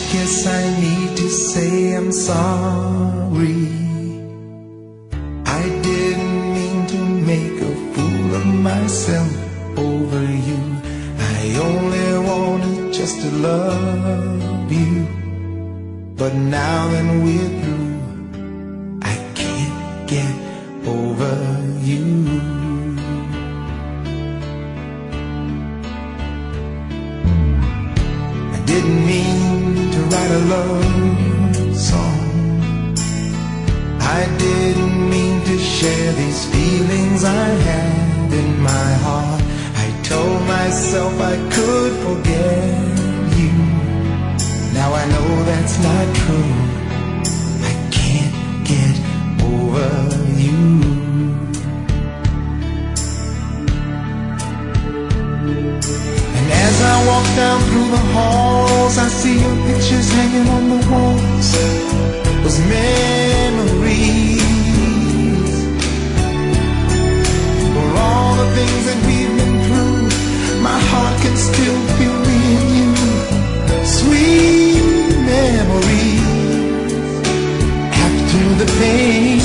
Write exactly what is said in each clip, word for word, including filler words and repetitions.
guess I need to say I'm sorry. I didn't mean to make a fool of myself over you. I only wanted just to love you. But now that we're through, I can't get over you. I didn't mean to write a love song. I didn't mean to share these feelings I had in my heart. I told myself I could forget you. Now I know that's not true. I can't get over you. And as I walk down through the halls, I see your pictures hanging on the walls. Those memories for all the things that we've been through. My heart can still feel me and you. Sweet memories after the pain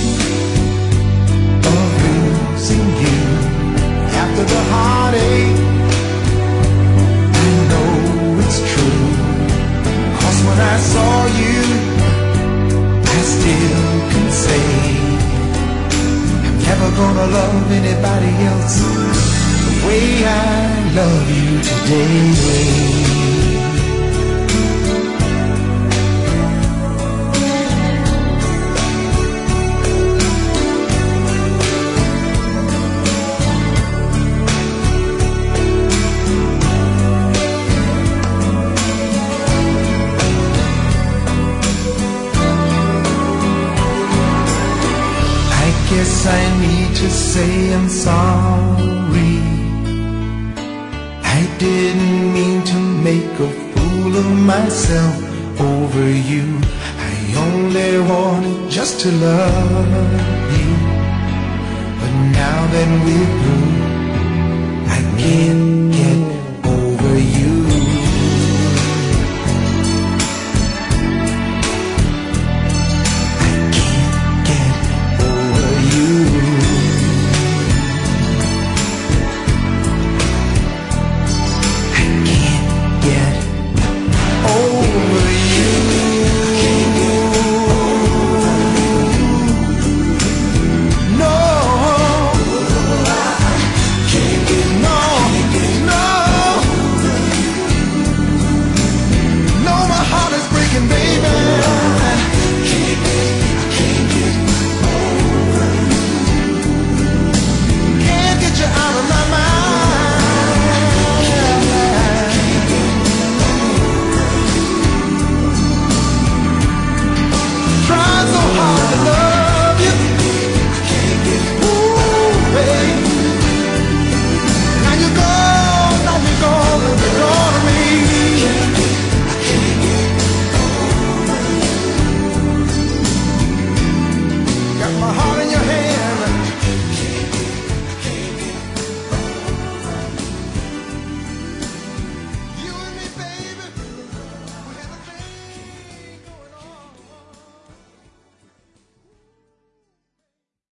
of losing you, after the heartache. I know it's true, 'cause when I saw you, I still can say I'm never gonna love anybody else the way I love you today. Guess I need to say I'm sorry. I didn't mean to make a fool of myself over you. I only wanted just to love you. But now that we're through, I can't get